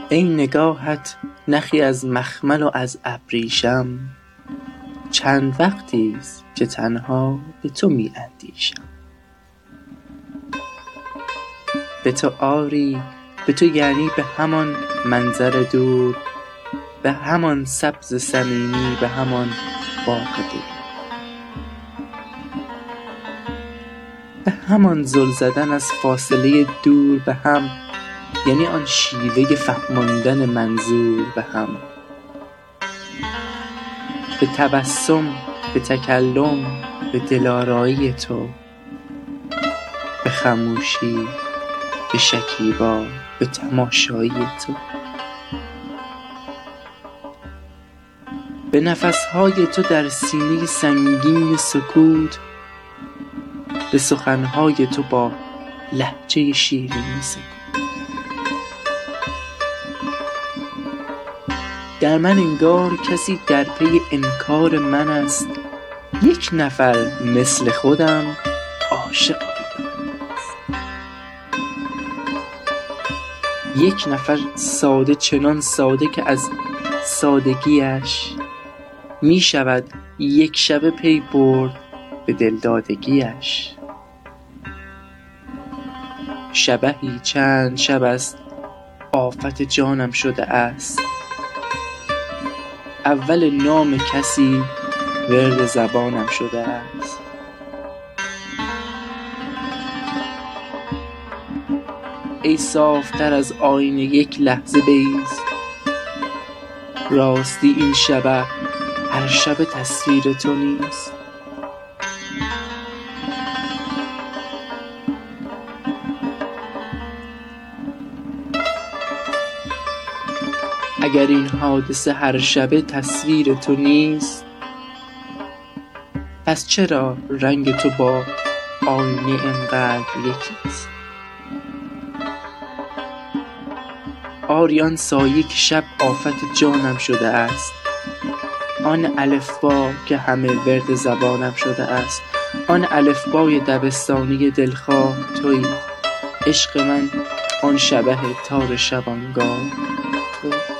ای نگاهت نخی از مخمل و از ابریشم، چند وقتیست که تنها به تو می اندیشم. به تو آری، به تو یعنی به همان منظر دور، به همان سبز صمیمی، به همان باغ دور، به همان زل زدن از فاصله دور به هم، یعنی آن شیوه فهماندن منظور به هم. به تبسم، به تکلم، به دلارایی تو، به خموشی، به شکیبا، به تماشایی تو، به نفسهای تو در سینه سنگین سکوت، به سخنهای تو با لهجه شیرین سکوت. در من انگار کسی در پی انکار من است، یک نفر مثل خودم عاشق دیده من است. یک نفر ساده، چنان ساده که از سادگیش می شود یک شب پی برد به دلدادگیش. شبحی چند شب است آفت جانم شده است، اول نام کسی ورد زبانم شده است. ای صافتر از آینه یک لحظه بایست، راستی این شبح هر شب تصویر تو نیست. اگر این حادثه هر شبه تصویر تو نیست، پس چرا رنگ تو با آینه انقدر یکیست؟ آری آن سایه که شب آفت جانم شده است، آن الفبا که همه ورد زبانم شده است، آن الفبای دبستانی دلخواه تویی، عشق من آن شبح تار شبانگاه تو.